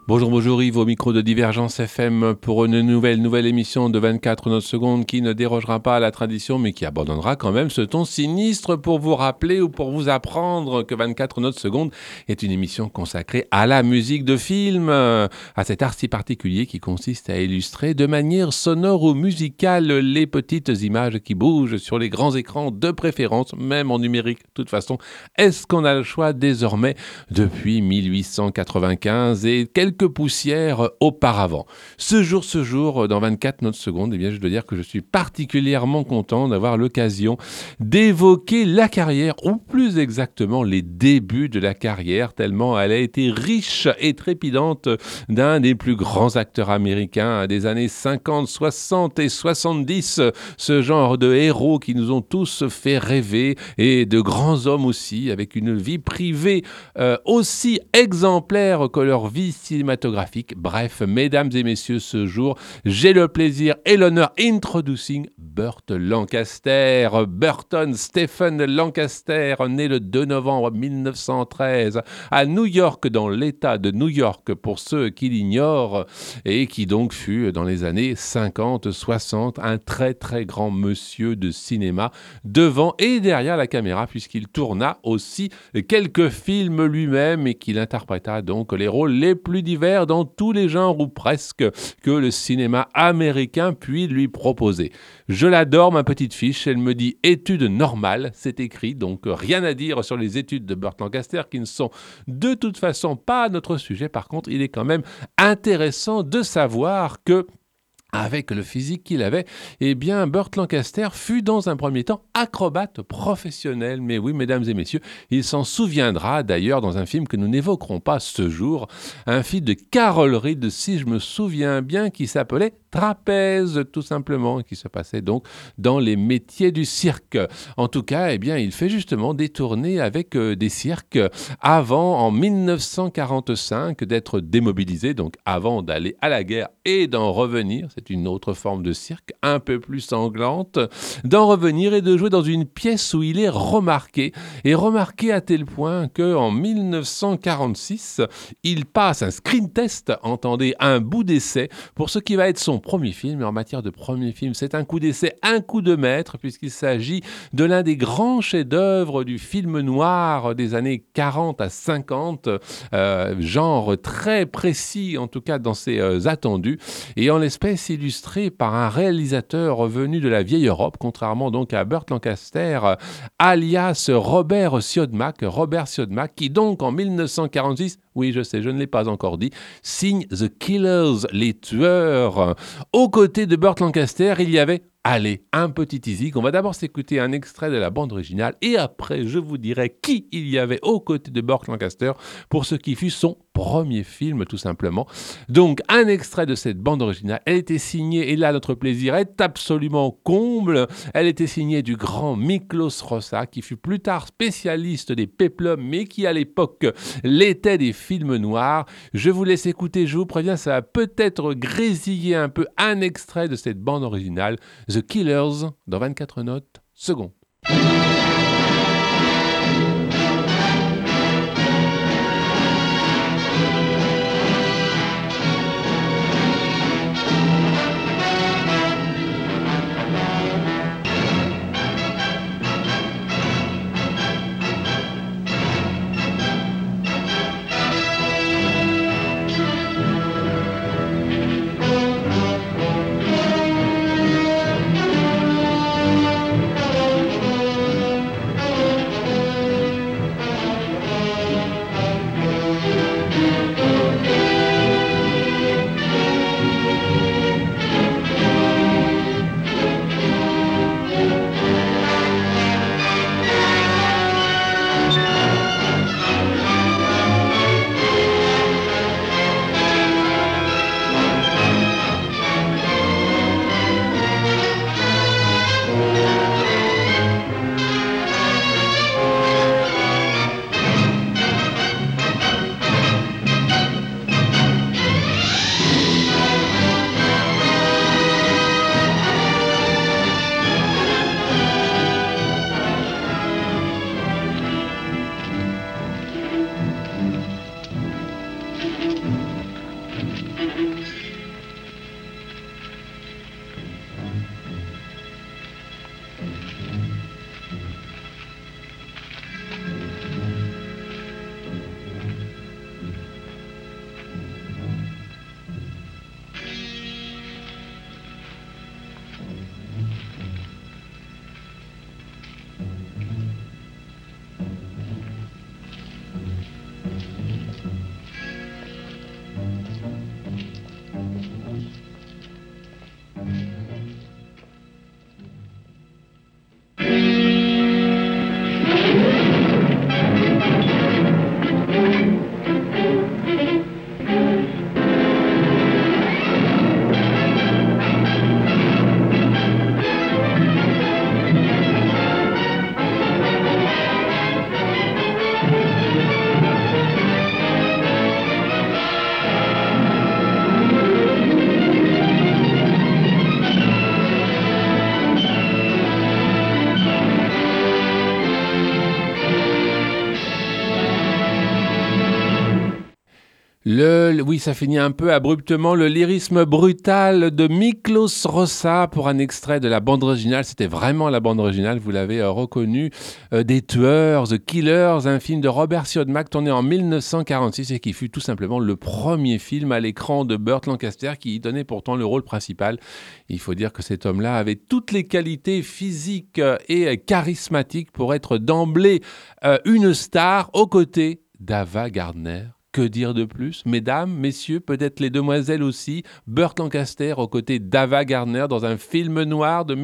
Bonjour, bonjour Yves, au micro de Divergence FM pour une nouvelle émission de 24 notes secondes qui ne dérogera pas à la tradition mais qui abandonnera quand même ce ton sinistre pour vous rappeler ou pour vous apprendre que 24 notes secondes est une émission consacrée à la musique de film, à cet art si particulier qui consiste à illustrer de manière sonore ou musicale les petites images qui bougent sur les grands écrans de préférence, même en numérique de toute façon. Est-ce qu'on a le choix désormais depuis 1895 et quelques poussières auparavant. Ce jour, dans 24 notes secondes, eh bien, je dois dire que je suis particulièrement content d'avoir l'occasion d'évoquer la carrière, ou plus exactement les débuts de la carrière, tellement elle a été riche et trépidante d'un des plus grands acteurs américains des années 50, 60 et 70, ce genre de héros qui nous ont tous fait rêver, et de grands hommes aussi, avec une vie privée aussi exemplaire que leur vie cinématographique. Bref, mesdames et messieurs, ce jour, j'ai le plaisir et l'honneur introducing Burt Lancaster. Burton Stephen Lancaster, né le 2 novembre 1913 à New York, dans l'État de New York, pour ceux qui l'ignorent, et qui donc fut, dans les années 50-60, un très très grand monsieur de cinéma, devant et derrière la caméra, puisqu'il tourna aussi quelques films lui-même et qu'il interpréta donc les rôles les plus divers dans tous les genres ou presque que le cinéma américain puis lui proposer. Je l'adore, ma petite fiche, elle me dit études normales, c'est écrit, donc rien à dire sur les études de Burt Lancaster qui ne sont de toute façon pas notre sujet. Par contre, il est quand même intéressant de savoir que avec le physique qu'il avait, eh bien, Burt Lancaster fut dans un premier temps acrobate professionnel. Mais oui, mesdames et messieurs, il s'en souviendra d'ailleurs dans un film que nous n'évoquerons pas ce jour, un film de Carol Reed, si je me souviens bien, qui s'appelait Trapèze, tout simplement, qui se passait donc dans les métiers du cirque. En tout cas, eh bien, il fait justement des tournées avec des cirques avant, en 1945, d'être démobilisé, donc avant d'aller à la guerre et d'en revenir. C'est une autre forme de cirque, un peu plus sanglante, d'en revenir et de jouer dans une pièce où il est remarqué. Et remarqué à tel point qu'en 1946, il passe un screen test, entendez, un bout d'essai, pour ce qui va être son premier film. Et en matière de premier film, c'est un coup d'essai, un coup de maître, puisqu'il s'agit de l'un des grands chefs-d'œuvre du film noir des années 40 à 50, genre très précis, en tout cas dans ses attendus, et en l'espèce illustré par un réalisateur venu de la vieille Europe, contrairement donc à Burt Lancaster, alias Robert Siodmak, qui donc en 1946, oui je sais, je ne l'ai pas encore dit, signe The Killers, les tueurs. Aux côtés de Burt Lancaster, il y avait un petit teasing. On va d'abord s'écouter un extrait de la bande originale et après je vous dirai qui il y avait aux côtés de Burt Lancaster pour ce qui fut son premier film tout simplement. Donc un extrait de cette bande originale, elle était signée, et là notre plaisir est absolument comble, elle était signée du grand Miklos Rosa qui fut plus tard spécialiste des péplums mais qui à l'époque l'était des films noirs. Je vous laisse écouter, je vous préviens, ça va peut-être grésiller un peu un extrait de cette bande originale, The Killers, dans 24 notes secondes. Oui, ça finit un peu abruptement. Le lyrisme brutal de Miklos Rosa pour un extrait de la bande originale. C'était vraiment la bande originale, vous l'avez reconnu. Des tueurs, The Killers, un film de Robert Siodmak tourné en 1946 et qui fut tout simplement le premier film à l'écran de Burt Lancaster qui y donnait pourtant le rôle principal. Il faut dire que cet homme-là avait toutes les qualités physiques et charismatiques pour être d'emblée une star aux côtés d'Ava Gardner. Que dire de plus? Mesdames, messieurs, peut-être les demoiselles aussi, Burt Lancaster aux côtés d'Ava Gardner dans un film noir de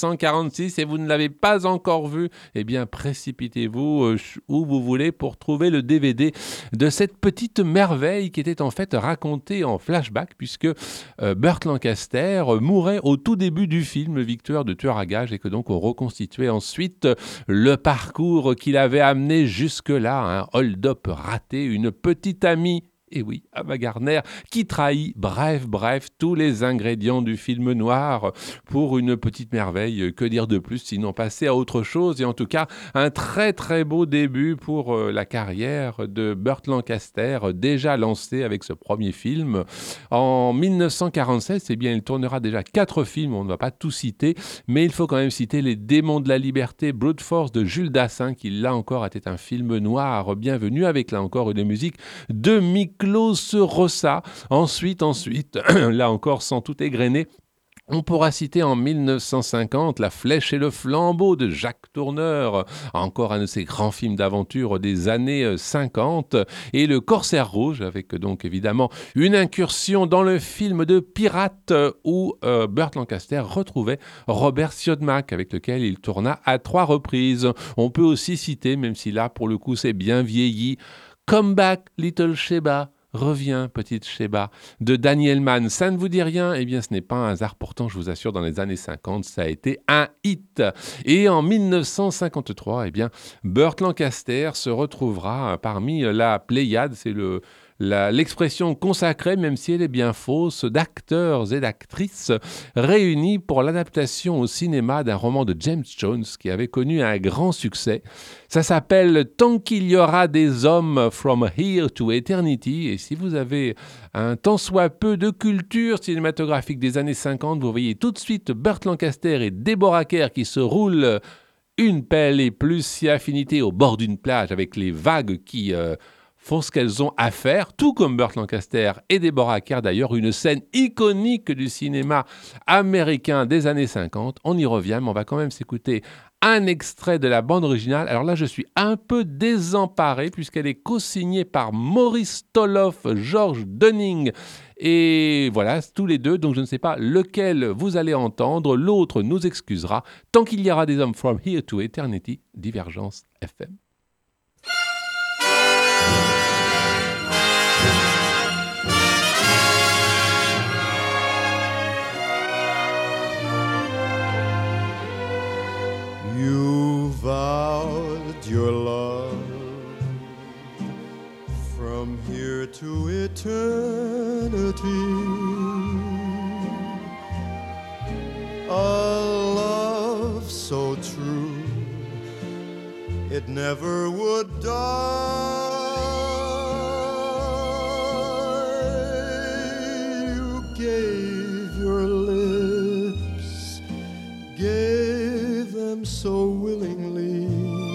1946 et vous ne l'avez pas encore vu, eh bien précipitez-vous où vous voulez pour trouver le DVD de cette petite merveille qui était en fait racontée en flashback puisque Burt Lancaster mourait au tout début du film, victoire de tueur à gages et que donc on reconstituait ensuite le parcours qu'il avait amené jusque-là, un hold-up raté, une petite amie, et oui, Ava Gardner, qui trahit, bref, tous les ingrédients du film noir pour une petite merveille. Que dire de plus, sinon passer à autre chose. Et en tout cas, un très très beau début pour la carrière de Burt Lancaster, déjà lancé avec ce premier film. En 1947, eh bien, il tournera déjà 4 films, on ne va pas tout citer, mais il faut quand même citer Les Démons de la Liberté, Brute Force de Jules Dassin, qui là encore était un film noir bienvenu, avec là encore une musique de Miklos Rosa. Ensuite, là encore sans tout égrener, on pourra citer en 1950 La Flèche et le Flambeau de Jacques Tourneur, encore un de ces grands films d'aventure des années 50, et Le Corsaire Rouge, avec donc évidemment une incursion dans le film de pirate où Burt Lancaster retrouvait Robert Siodmak, avec lequel il tourna à 3 reprises. On peut aussi citer, même si là pour le coup c'est bien vieilli, Come Back Little Sheba, Reviens, petite Sheba, de Daniel Mann. Ça ne vous dit rien? Eh bien, ce n'est pas un hasard. Pourtant, je vous assure, dans les années 50, ça a été un hit. Et en 1953, eh bien, Burt Lancaster se retrouvera parmi la Pléiade. C'est l'expression consacrée, même si elle est bien fausse, d'acteurs et d'actrices réunis pour l'adaptation au cinéma d'un roman de James Jones qui avait connu un grand succès. Ça s'appelle « Tant qu'il y aura des hommes from here to eternity » et si vous avez un tant soit peu de culture cinématographique des années 50, vous voyez tout de suite Burt Lancaster et Deborah Kerr qui se roulent une pelle et plus si affinité au bord d'une plage avec les vagues qui font ce qu'elles ont à faire, tout comme Burt Lancaster et Deborah Kerr d'ailleurs, une scène iconique du cinéma américain des années 50. On y revient, mais on va quand même s'écouter un extrait de la bande originale. Alors là, je suis un peu désemparé puisqu'elle est co-signée par Maurice Toloff, George Dunning et voilà, tous les deux. Donc je ne sais pas lequel vous allez entendre, l'autre nous excusera. Tant qu'il y aura des hommes from here to eternity, Divergence FM. You vowed your love from here to eternity, a love so true it never would die. You gave your lips, gave them so willingly.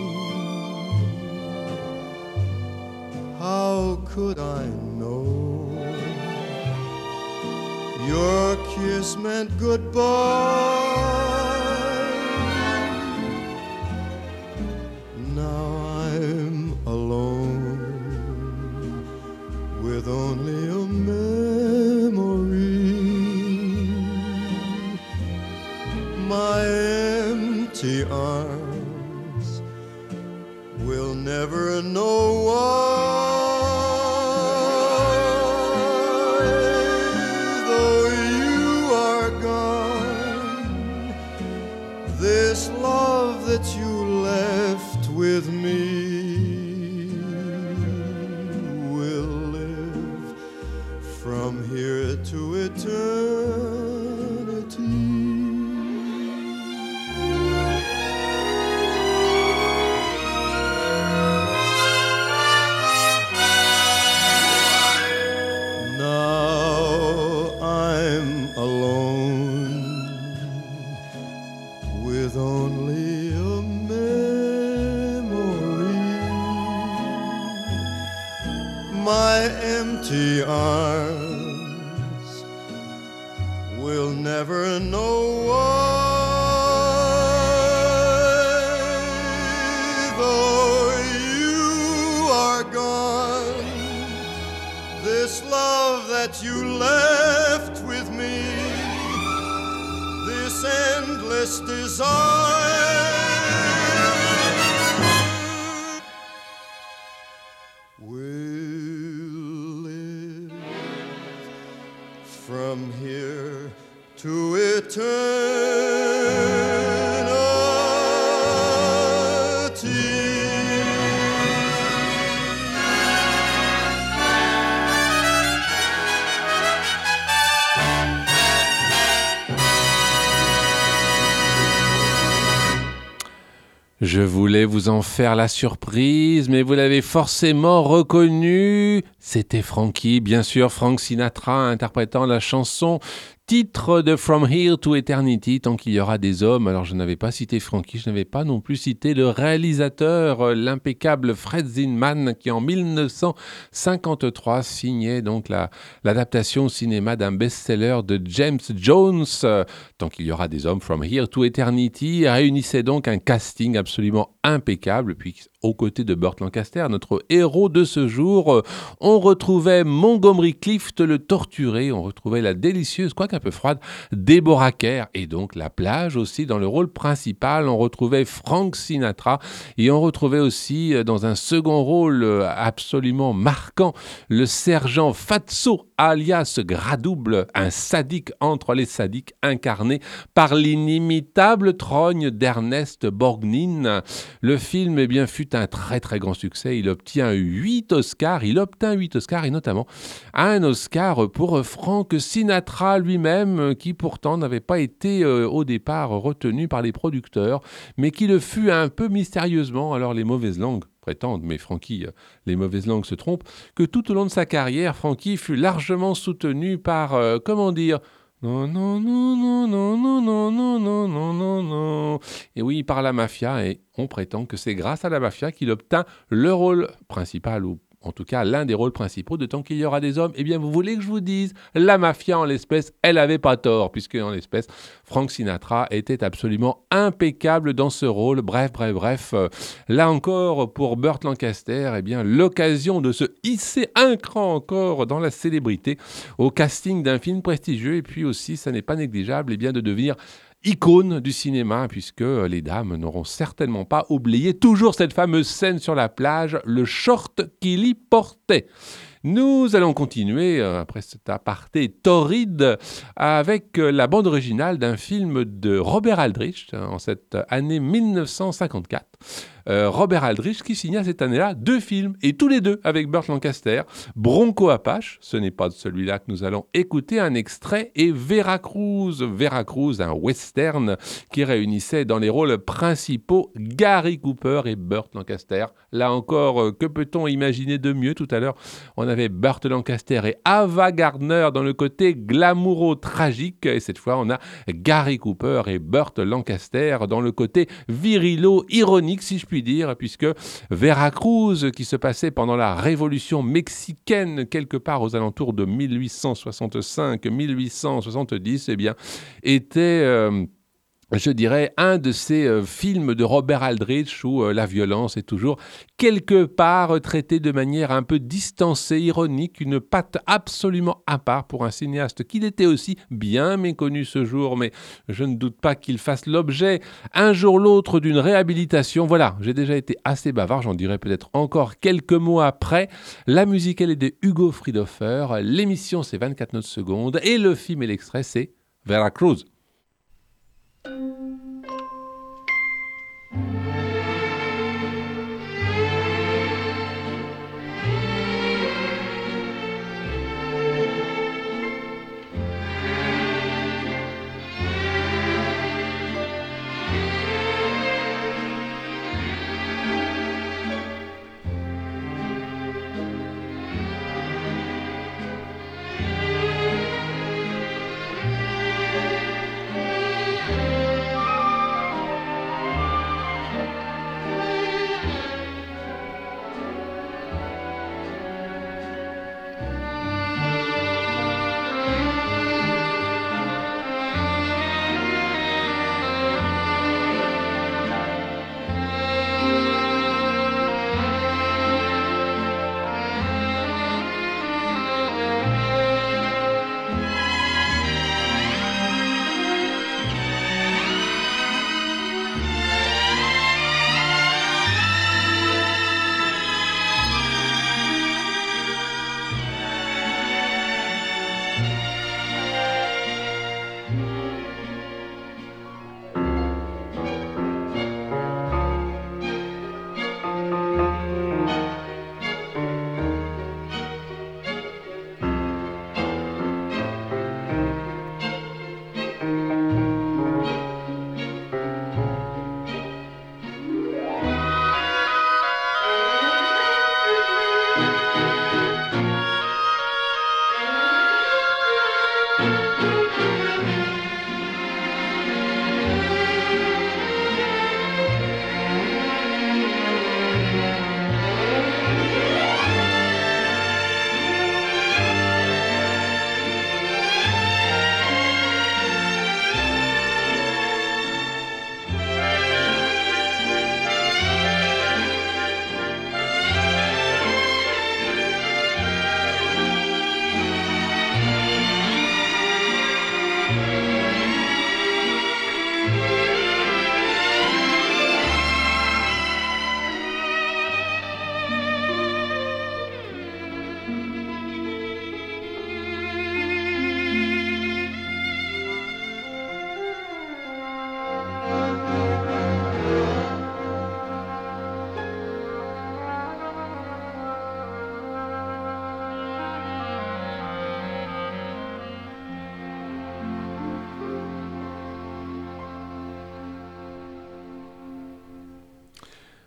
How could I know your kiss meant goodbye? Now I'm alone with only a memory. My empty arms will never know why. Though you are gone, this love that you left with me will live from here to eternity. only a memory. My empty arms will never know why, though you are gone. This love that you left with me, this endless desire, will live from here to eternity. Je voulais vous en faire la surprise, mais vous l'avez forcément reconnu. C'était Frankie, bien sûr, Frank Sinatra interprétant la chanson titre de From Here to Eternity, tant qu'il y aura des hommes. Alors je n'avais pas cité Frankie, je n'avais pas non plus cité le réalisateur, l'impeccable Fred Zinman, qui en 1953 signait donc l'adaptation au cinéma d'un best-seller de James Jones. Tant qu'il y aura des hommes, From Here to Eternity réunissait donc un casting absolument impeccable. Puis aux côtés de Burt Lancaster, notre héros de ce jour, on retrouvait Montgomery Clift, le torturé, on retrouvait la délicieuse, quoique un peu froide, Deborah Kerr, et donc la plage aussi. Dans le rôle principal, on retrouvait Frank Sinatra, et on retrouvait aussi dans un second rôle absolument marquant, le sergent Fatso, alias Gradouble, un sadique entre les sadiques, incarné par l'inimitable trogne d'Ernest Borgnine. Le film, eh bien, fut un très très grand succès. Il obtint 8 Oscars, et notamment un Oscar pour Frank Sinatra lui-même, qui pourtant n'avait pas été au départ retenu par les producteurs, mais qui le fut un peu mystérieusement. Alors les mauvaises langues prétendent, mais Frankie, les mauvaises langues se trompent, que tout au long de sa carrière, Frankie fut largement soutenu par, non, non, non, non, non, non, non, non, non, non, non, non. Et oui, par la mafia, et on prétend que c'est grâce à la mafia qu'il obtint le rôle principal, ou en tout cas l'un des rôles principaux de Tant qu'il y aura des hommes. Eh bien, vous voulez que je vous dise, la mafia en l'espèce, elle avait pas tort, puisque en l'espèce, Frank Sinatra était absolument impeccable dans ce rôle. Bref. Là encore, pour Burt Lancaster, eh bien, l'occasion de se hisser un cran encore dans la célébrité au casting d'un film prestigieux, et puis aussi, ça n'est pas négligeable, eh bien, de devenir icône du cinéma, puisque les dames n'auront certainement pas oublié toujours cette fameuse scène sur la plage, le short qu'il y portait. Nous allons continuer, après cet aparté torride, avec la bande originale d'un film de Robert Aldrich, en cette année 1954. Robert Aldrich qui signa cette année-là 2 films, et tous les 2 avec Burt Lancaster. Bronco Apache, ce n'est pas de celui-là que nous allons écouter un extrait, et Veracruz, un western qui réunissait dans les rôles principaux Gary Cooper et Burt Lancaster. Là encore, que peut-on imaginer de mieux? Tout à l'heure, on avait Burt Lancaster et Ava Gardner dans le côté glamouro-tragique, et cette fois, on a Gary Cooper et Burt Lancaster dans le côté virilo-ironique, si je puis dire, puisque Veracruz, qui se passait pendant la Révolution mexicaine, quelque part aux alentours de 1865-1870, eh bien, était... je dirais, un de ces films de Robert Aldrich où la violence est toujours quelque part traitée de manière un peu distancée, ironique, une patte absolument à part pour un cinéaste qu'il était aussi bien méconnu ce jour, mais je ne doute pas qu'il fasse l'objet un jour ou l'autre d'une réhabilitation. Voilà, j'ai déjà été assez bavard, j'en dirai peut-être encore quelques mots après. La musique, elle est de Hugo Friedhofer, l'émission c'est 24 notes secondes, et le film et l'extrait c'est Veracruz.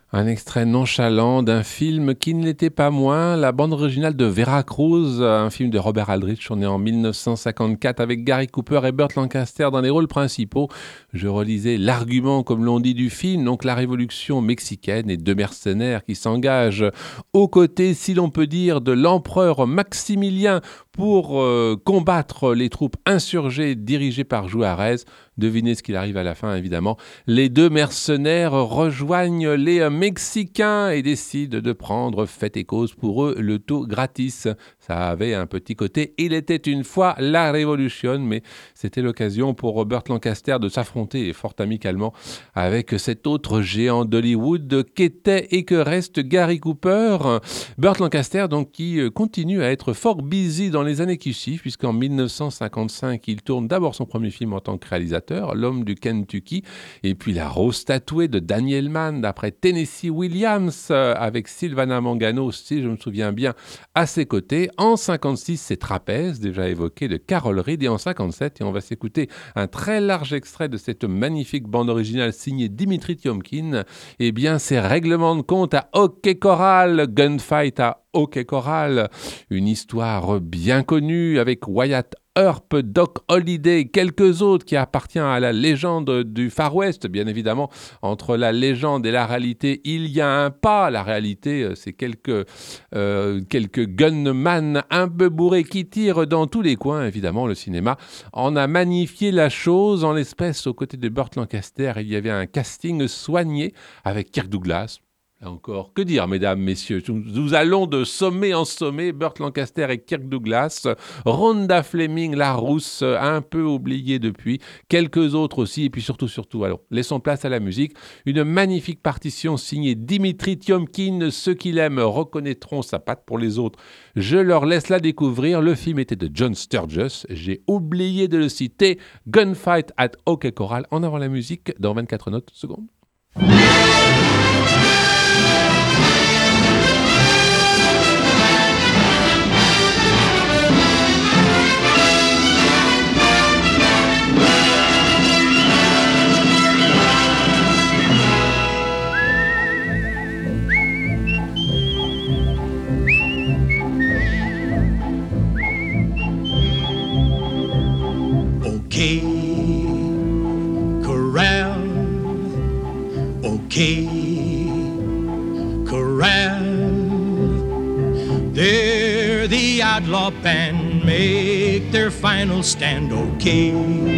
Un extrait nonchalant d'un film qui ne l'était pas moins, la bande originale de Veracruz, un film de Robert Aldrich tourné en 1954 avec Gary Cooper et Burt Lancaster dans les rôles principaux. Je relisais l'argument, comme l'on dit, du film, donc la révolution mexicaine et deux mercenaires qui s'engagent aux côtés, si l'on peut dire, de l'empereur Maximilien pour combattre les troupes insurgées dirigées par Juarez. Devinez ce qu'il arrive à la fin, évidemment. Les deux mercenaires rejoignent les Mexicains et décident de prendre fait et cause pour eux le tout gratis. Ça avait un petit côté. Il était une fois la Révolution, mais c'était l'occasion pour Burt Lancaster de s'affronter fort amicalement avec cet autre géant d'Hollywood qu'était et que reste Gary Cooper. Burt Lancaster, donc, qui continue à être fort busy dans les années qui suivent, puisqu'en 1955, il tourne d'abord son premier film en tant que réalisateur, L'homme du Kentucky, et puis La rose tatouée de Daniel Mann, d'après Tennessee Williams, avec Sylvana Mangano, si je me souviens bien, à ses côtés. En 56, c'est Trapèze, déjà évoqué, de Carol Reed, et en 57, et on va s'écouter un très large extrait de cette magnifique bande originale signée Dimitri Tiomkin, eh bien, c'est Règlement de compte à Hockey Choral, Gunfight à Hockey Choral, une histoire bien connue avec Wyatt Earp, Doc Holliday, quelques autres qui appartiennent à la légende du Far West, bien évidemment. Entre la légende et la réalité, il y a un pas. La réalité, c'est quelques gunmen un peu bourrés qui tirent dans tous les coins. Évidemment, le cinéma en a magnifié la chose. En l'espèce, aux côtés de Burt Lancaster, il y avait un casting soigné avec Kirk Douglas. Là encore, que dire, mesdames, messieurs, nous allons de sommet en sommet, Burt Lancaster et Kirk Douglas, Rhonda Fleming, la rousse, un peu oubliée depuis, quelques autres aussi, et puis surtout, alors, laissons place à la musique, une magnifique partition signée Dimitri Tiomkin, ceux qui l'aiment reconnaîtront sa patte, pour les autres, je leur laisse la découvrir, le film était de John Sturges, j'ai oublié de le citer, Gunfight at Hockey Choral, en avant la musique, dans 24 notes secondes. OK Corral, OK Corral. There the outlaw band make their final stand. OK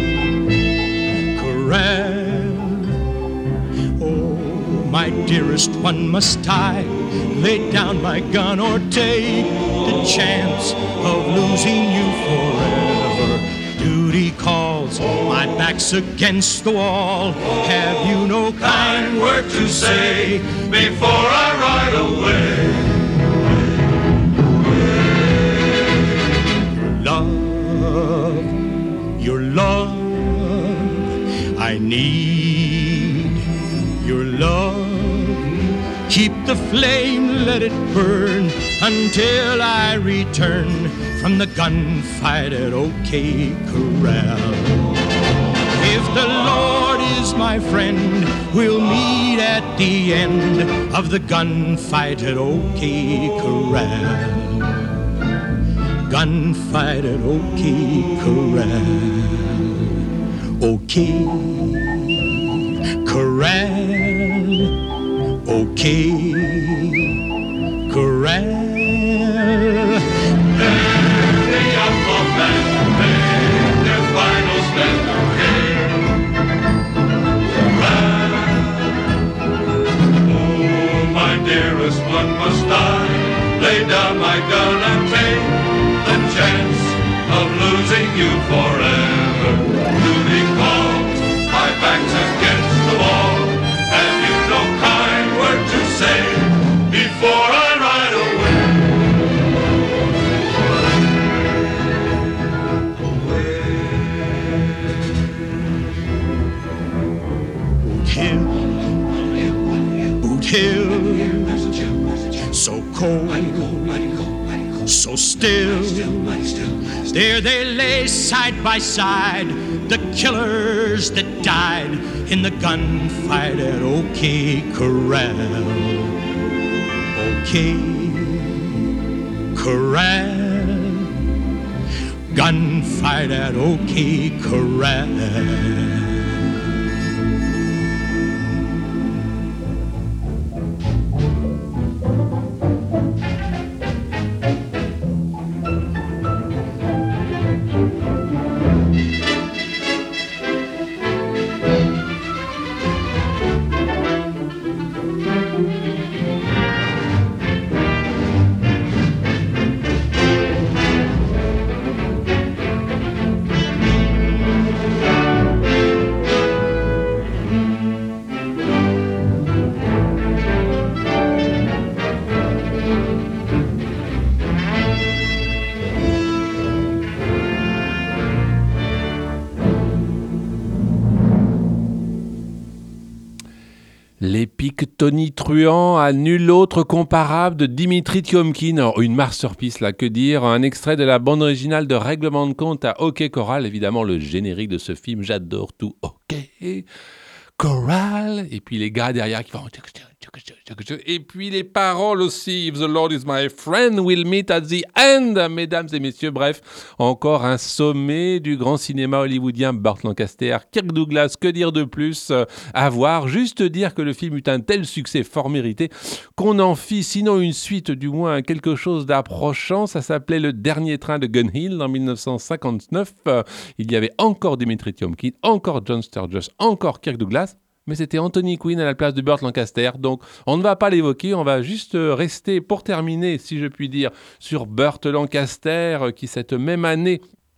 Corral. Oh, my dearest one, must I lay down my gun or take the chance of losing you forever? Duty calls, my back's against the wall. Have you no kind word to say before I ride away? Your love, I need your love. Keep the flame, let it burn until I return from the gunfight at OK Corral. If the Lord is my friend, we'll meet at the end of the gunfight at OK Corral. Gunfight at OK Corral. OK Corral. OK Corral. The outlaw band made their final stand. Oh, my dearest one, must I lay down my gun and take the chance of losing you forever? Duty calls, my back's against the wall. Have you no kind word to say before I ride away? Boot Hill, so cold, so still. There they lay side by side, the killers that died in the gunfight at OK Corral. OK Corral, gunfight at OK Corral. L'épique tonitruant à nul autre comparable de Dimitri Tiomkin. Alors, une masterpiece, là, que dire. Un extrait de la bande originale de Règlement de compte à OK Corral. Évidemment, le générique de ce film, j'adore tout. OK Corral. Et puis les gars derrière qui font... Et puis les paroles aussi. If the Lord is my friend, we'll meet at the end. Mesdames et messieurs, bref, encore un sommet du grand cinéma hollywoodien. Burt Lancaster, Kirk Douglas, que dire de plus à voir. Juste dire que le film eut un tel succès fort mérité qu'on en fit, sinon une suite, du moins quelque chose d'approchant. Ça s'appelait Le Dernier Train de Gun Hill en 1959. Il y avait encore Dimitri Tiomkin, encore John Sturges, encore Kirk Douglas. Mais c'était Anthony Quinn à la place de Burt Lancaster. Donc, on ne va pas l'évoquer. On va juste rester, pour terminer, si je puis dire, sur Burt Lancaster, qui cette même année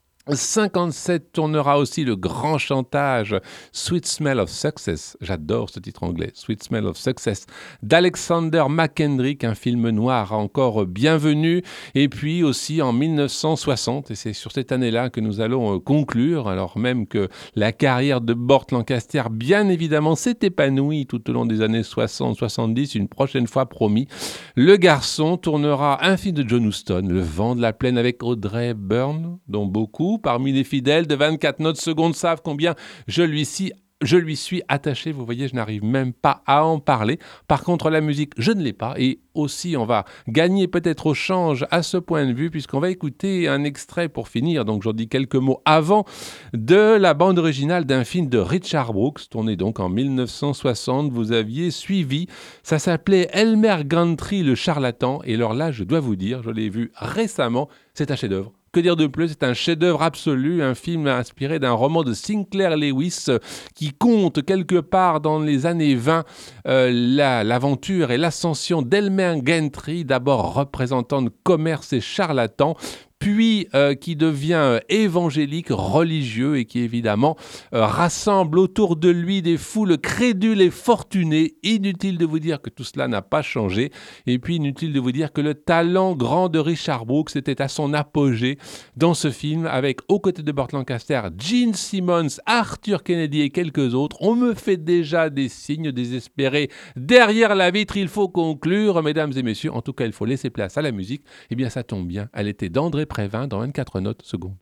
57 tournera aussi Le Grand Chantage, Sweet Smell of Success, j'adore ce titre anglais, Sweet Smell of Success, d'Alexander McKendrick, un film noir encore bienvenu, et puis aussi en 1960, et c'est sur cette année-là que nous allons conclure, alors même que la carrière de Burt Lancaster, bien évidemment, s'est épanouie tout au long des années 60-70, une prochaine fois promis. Le Garçon tournera un film de John Huston, Le Vent de la Plaine avec Audrey Byrne, dont beaucoup parmi les fidèles de 24 notes secondes savent combien je lui suis attaché. Vous voyez, je n'arrive même pas à en parler. Par contre, la musique, je ne l'ai pas. Et aussi, on va gagner peut-être au change à ce point de vue, puisqu'on va écouter un extrait pour finir. Donc, j'en dis quelques mots avant de la bande originale d'un film de Richard Brooks, tourné donc en 1960. Vous aviez suivi. Ça s'appelait Elmer Gantry, le charlatan. Et alors là, je dois vous dire, je l'ai vu récemment, c'est un chef-d'œuvre. Que dire de plus? C'est un chef-d'œuvre absolu, un film inspiré d'un roman de Sinclair Lewis qui compte quelque part dans les années 20 l'aventure et l'ascension d'Elmer Gantry, d'abord représentant de commerce et charlatan, puis qui devient évangélique, religieux et qui évidemment rassemble autour de lui des foules crédules et fortunées. Inutile de vous dire que tout cela n'a pas changé. Et puis inutile de vous dire que le talent grand de Richard Brooks était à son apogée dans ce film avec, aux côtés de Burt Lancaster, Gene Simmons, Arthur Kennedy et quelques autres. On me fait déjà des signes désespérés. Derrière la vitre, il faut conclure, mesdames et messieurs. En tout cas, il faut laisser place à la musique. Eh bien, ça tombe bien. Elle était d'André Prévin dans 24 notes secondes.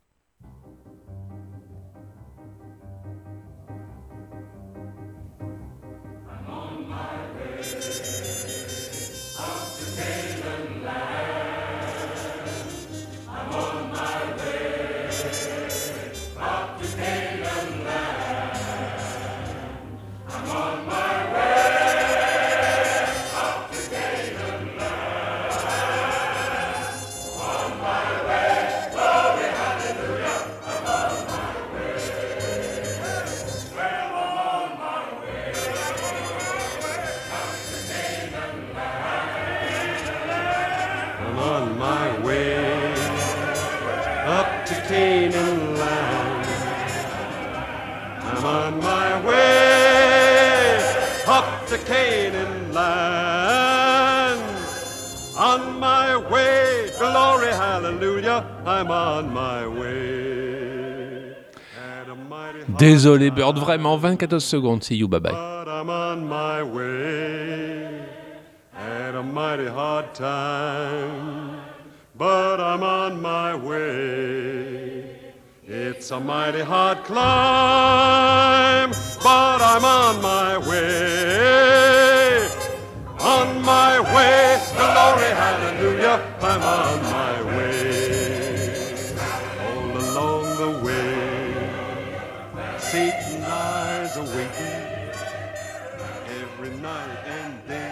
Désolé Bird, vraiment, 24 secondes, see you, bye bye. But I'm on my way, had a mighty hard time, but I'm on my way. It's a mighty hard climb, but I'm on my way. On my way, glory, hallelujah, I'm on my way. All along the way, Satan lies awaiting every night and day.